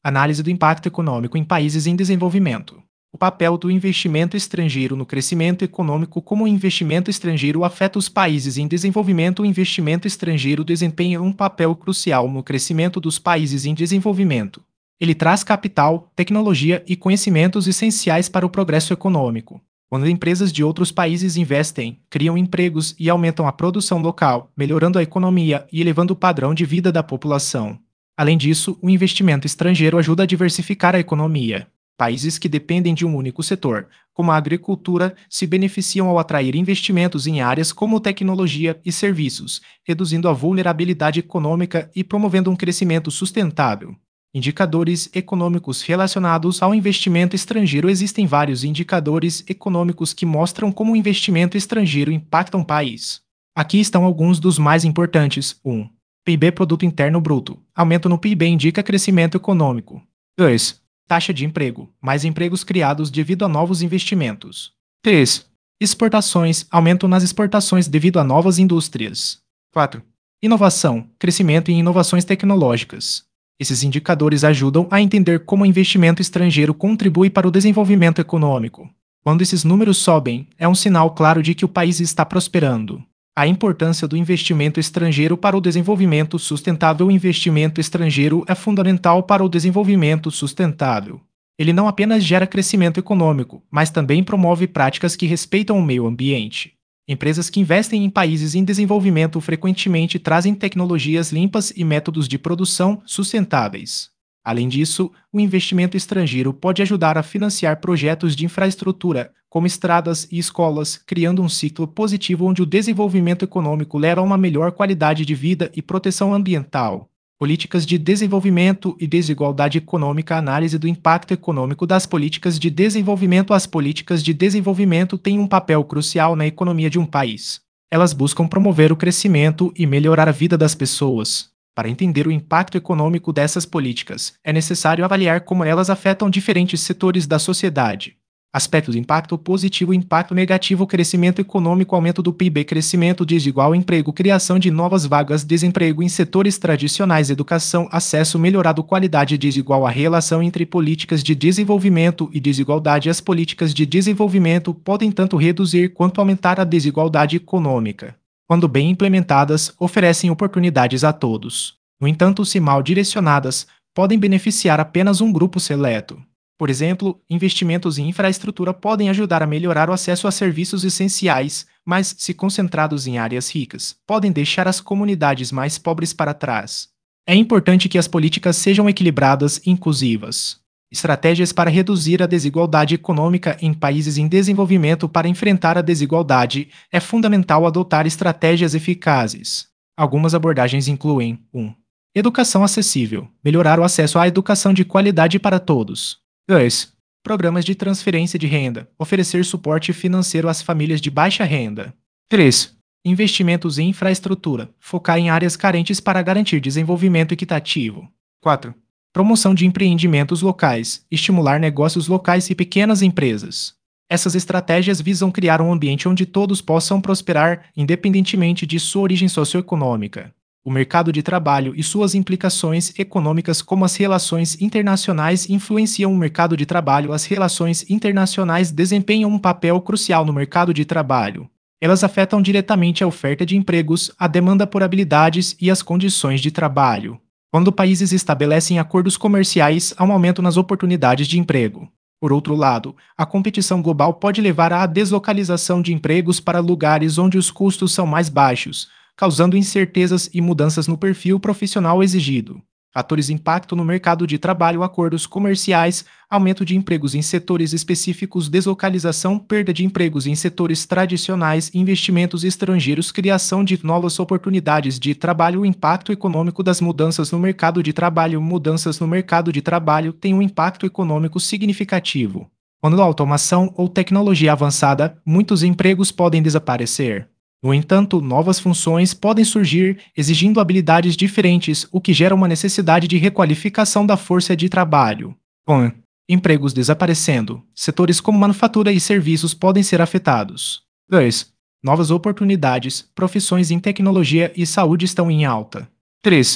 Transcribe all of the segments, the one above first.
Análise do impacto econômico em países em desenvolvimento. O papel do investimento estrangeiro no crescimento econômico. Como o investimento estrangeiro afeta os países em desenvolvimento. O investimento estrangeiro desempenha um papel crucial no crescimento dos países em desenvolvimento. Ele traz capital, tecnologia e conhecimentos essenciais para o progresso econômico. Quando empresas de outros países investem, criam empregos e aumentam a produção local, melhorando a economia e elevando o padrão de vida da população. Além disso, o investimento estrangeiro ajuda a diversificar a economia. Países que dependem de um único setor, como a agricultura, se beneficiam ao atrair investimentos em áreas como tecnologia e serviços, reduzindo a vulnerabilidade econômica e promovendo um crescimento sustentável. Indicadores econômicos relacionados ao investimento estrangeiro. Existem vários indicadores econômicos que mostram como o investimento estrangeiro impacta um país. Aqui estão alguns dos mais importantes. 1. PIB Produto Interno Bruto. Aumento no PIB indica crescimento econômico. 2. Taxa de emprego. Mais empregos criados devido a novos investimentos. 3. Exportações. Aumento nas exportações devido a novas indústrias. 4. Inovação. Crescimento em inovações tecnológicas. Esses indicadores ajudam a entender como o investimento estrangeiro contribui para o desenvolvimento econômico. Quando esses números sobem, é um sinal claro de que o país está prosperando. A importância do investimento estrangeiro para o desenvolvimento sustentável. O investimento estrangeiro é fundamental para o desenvolvimento sustentável. Ele não apenas gera crescimento econômico, mas também promove práticas que respeitam o meio ambiente. Empresas que investem em países em desenvolvimento frequentemente trazem tecnologias limpas e métodos de produção sustentáveis. Além disso, o investimento estrangeiro pode ajudar a financiar projetos de infraestrutura, como estradas e escolas, criando um ciclo positivo onde o desenvolvimento econômico leva a uma melhor qualidade de vida e proteção ambiental. Políticas de desenvolvimento e desigualdade econômica. Análise do impacto econômico das políticas de desenvolvimento. As políticas de desenvolvimento têm um papel crucial na economia de um país. Elas buscam promover o crescimento e melhorar a vida das pessoas. Para entender o impacto econômico dessas políticas, é necessário avaliar como elas afetam diferentes setores da sociedade. Aspectos: impacto positivo, impacto negativo, crescimento econômico, aumento do PIB, crescimento desigual, emprego, criação de novas vagas, desemprego em setores tradicionais, educação, acesso melhorado, qualidade desigual. A relação entre políticas de desenvolvimento e desigualdade. As políticas de desenvolvimento podem tanto reduzir quanto aumentar a desigualdade econômica. Quando bem implementadas, oferecem oportunidades a todos. No entanto, se mal direcionadas, podem beneficiar apenas um grupo seleto. Por exemplo, investimentos em infraestrutura podem ajudar a melhorar o acesso a serviços essenciais, mas, se concentrados em áreas ricas, podem deixar as comunidades mais pobres para trás. É importante que as políticas sejam equilibradas e inclusivas. Estratégias para reduzir a desigualdade econômica em países em desenvolvimento. Para enfrentar a desigualdade, é fundamental adotar estratégias eficazes. Algumas abordagens incluem: 1. Educação acessível. Melhorar o acesso à educação de qualidade para todos. 2. Programas de transferência de renda. Oferecer suporte financeiro às famílias de baixa renda. 3. Investimentos em infraestrutura. Focar em áreas carentes para garantir desenvolvimento equitativo. 4. Promoção de empreendimentos locais. Estimular negócios locais e pequenas empresas. Essas estratégias visam criar um ambiente onde todos possam prosperar, independentemente de sua origem socioeconômica. O mercado de trabalho e suas implicações econômicas. Como as relações internacionais influenciam o mercado de trabalho. As relações internacionais desempenham um papel crucial no mercado de trabalho. Elas afetam diretamente a oferta de empregos, a demanda por habilidades e as condições de trabalho. Quando países estabelecem acordos comerciais, há um aumento nas oportunidades de emprego. Por outro lado, a competição global pode levar à deslocalização de empregos para lugares onde os custos são mais baixos, causando incertezas e mudanças no perfil profissional exigido. Fatores: impacto no mercado de trabalho, acordos comerciais, aumento de empregos em setores específicos, deslocalização, perda de empregos em setores tradicionais, investimentos estrangeiros, criação de novas oportunidades de trabalho. O impacto econômico das mudanças no mercado de trabalho. Mudanças no mercado de trabalho têm um impacto econômico significativo. Quando a automação ou tecnologia avançada, muitos empregos podem desaparecer. No entanto, novas funções podem surgir exigindo habilidades diferentes, o que gera uma necessidade de requalificação da força de trabalho. Com empregos desaparecendo, setores como manufatura e serviços podem ser afetados. 2. Novas oportunidades, profissões em tecnologia e saúde estão em alta. 3.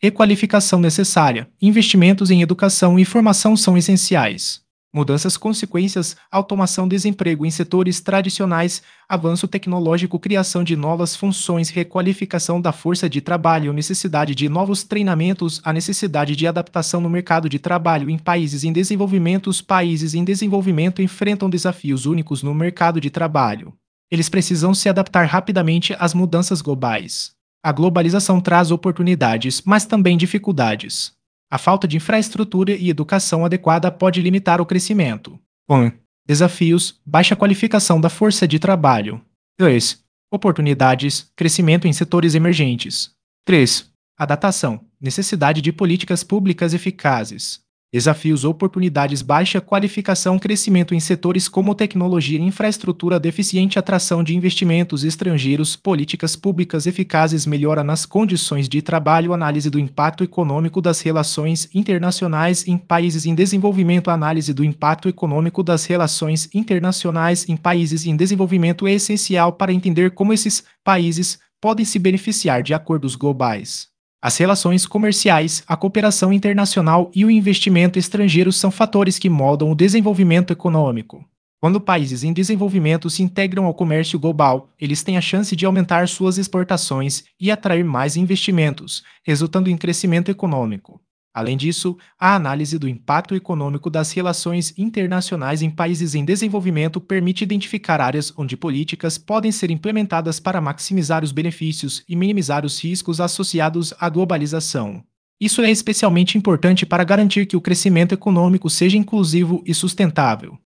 Requalificação necessária. Investimentos em educação e formação são essenciais. Mudanças consequências, automação desemprego em setores tradicionais, avanço tecnológico, criação de novas funções, requalificação da força de trabalho, necessidade de novos treinamentos, a necessidade de adaptação no mercado de trabalho em países em desenvolvimento. Os países em desenvolvimento enfrentam desafios únicos no mercado de trabalho. Eles precisam se adaptar rapidamente às mudanças globais. A globalização traz oportunidades, mas também dificuldades. A falta de infraestrutura e educação adequada pode limitar o crescimento. 1. Desafios: baixa qualificação da força de trabalho. 2. Oportunidades: crescimento em setores emergentes. 3. Adaptação: necessidade de políticas públicas eficazes. Desafios: oportunidades, baixa qualificação, crescimento em setores como tecnologia e infraestrutura deficiente, atração de investimentos estrangeiros, políticas públicas eficazes, melhora nas condições de trabalho, análise do impacto econômico das relações internacionais em países em desenvolvimento. A análise do impacto econômico das relações internacionais em países em desenvolvimento é essencial para entender como esses países podem se beneficiar de acordos globais. As relações comerciais, a cooperação internacional e o investimento estrangeiro são fatores que moldam o desenvolvimento econômico. Quando países em desenvolvimento se integram ao comércio global, eles têm a chance de aumentar suas exportações e atrair mais investimentos, resultando em crescimento econômico. Além disso, a análise do impacto econômico das relações internacionais em países em desenvolvimento permite identificar áreas onde políticas podem ser implementadas para maximizar os benefícios e minimizar os riscos associados à globalização. Isso é especialmente importante para garantir que o crescimento econômico seja inclusivo e sustentável.